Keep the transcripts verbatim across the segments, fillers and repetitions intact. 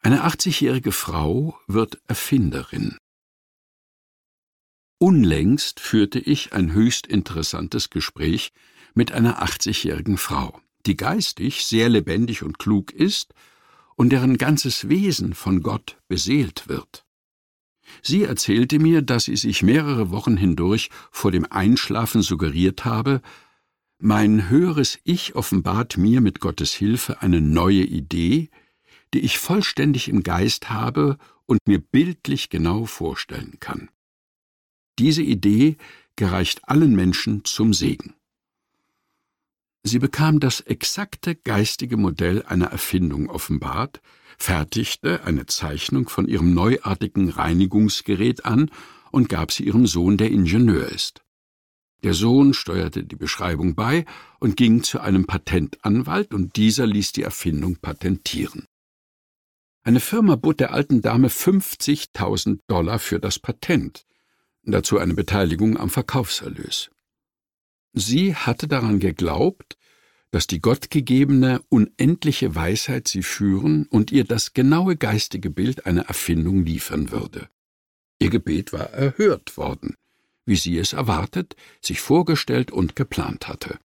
Eine achtzigjährige Frau wird Erfinderin. Unlängst führte ich ein höchst interessantes Gespräch mit einer achtzigjährigen Frau, die geistig sehr lebendig und klug ist und deren ganzes Wesen von Gott beseelt wird. Sie erzählte mir, dass sie sich mehrere Wochen hindurch vor dem Einschlafen suggeriert habe, mein höheres Ich offenbart mir mit Gottes Hilfe eine neue Idee, die ich vollständig im Geist habe und mir bildlich genau vorstellen kann. Diese Idee gereicht allen Menschen zum Segen. Sie bekam das exakte geistige Modell einer Erfindung offenbart, fertigte eine Zeichnung von ihrem neuartigen Reinigungsgerät an und gab sie ihrem Sohn, der Ingenieur ist. Der Sohn steuerte die Beschreibung bei und ging zu einem Patentanwalt, und dieser ließ die Erfindung patentieren. Eine Firma bot der alten Dame fünfzigtausend Dollar für das Patent, dazu eine Beteiligung am Verkaufserlös. Sie hatte daran geglaubt, dass die gottgegebene, unendliche Weisheit sie führen und ihr das genaue geistige Bild einer Erfindung liefern würde. Ihr Gebet war erhört worden, wie sie es erwartet, sich vorgestellt und geplant hatte.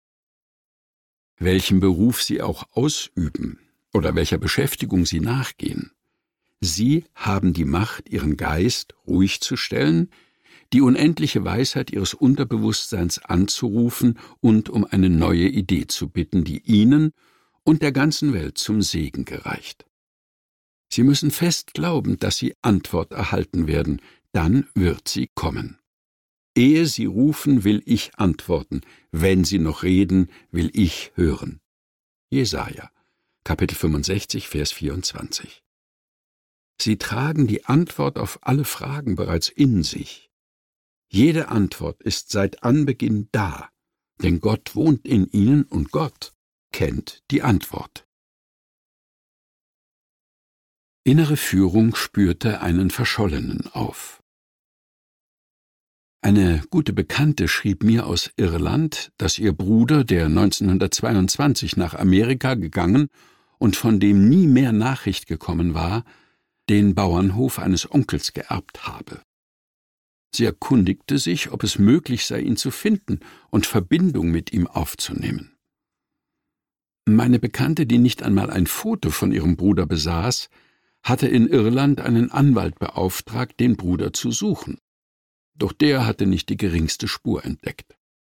Welchen Beruf sie auch ausüben oder welcher Beschäftigung sie nachgehen, sie haben die Macht, ihren Geist ruhig zu stellen, die unendliche Weisheit ihres Unterbewusstseins anzurufen und um eine neue Idee zu bitten, die ihnen und der ganzen Welt zum Segen gereicht. Sie müssen fest glauben, dass sie Antwort erhalten werden, dann wird sie kommen. Ehe sie rufen, will ich antworten, wenn sie noch reden, will ich hören. Jesaja, Kapitel fünfundsechzig, Vers vierundzwanzig. Sie tragen die Antwort auf alle Fragen bereits in sich. Jede Antwort ist seit Anbeginn da, denn Gott wohnt in ihnen und Gott kennt die Antwort. Innere Führung spürte einen Verschollenen auf. Eine gute Bekannte schrieb mir aus Irland, dass ihr Bruder, der neunzehnhundertzweiundzwanzig nach Amerika gegangen und von dem nie mehr Nachricht gekommen war, den Bauernhof eines Onkels geerbt habe. Sie erkundigte sich, ob es möglich sei, ihn zu finden und Verbindung mit ihm aufzunehmen. Meine Bekannte, die nicht einmal ein Foto von ihrem Bruder besaß, hatte in Irland einen Anwalt beauftragt, den Bruder zu suchen. Doch der hatte nicht die geringste Spur entdeckt.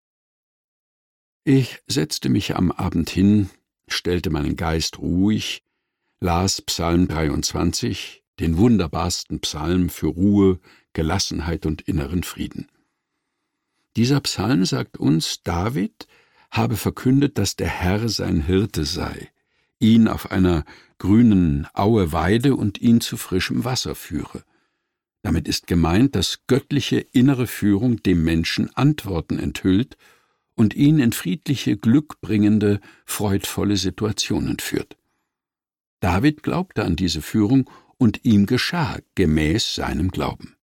Ich setzte mich am Abend hin, stellte meinen Geist ruhig, las Psalm dreiundzwanzig, den wunderbarsten Psalm für Ruhe, Gelassenheit und inneren Frieden. Dieser Psalm sagt uns, David habe verkündet, dass der Herr sein Hirte sei, ihn auf einer grünen Aue weide und ihn zu frischem Wasser führe. Damit ist gemeint, dass göttliche innere Führung dem Menschen Antworten enthüllt und ihn in friedliche, glückbringende, freudvolle Situationen führt. David glaubte an diese Führung und ihm geschah gemäß seinem Glauben.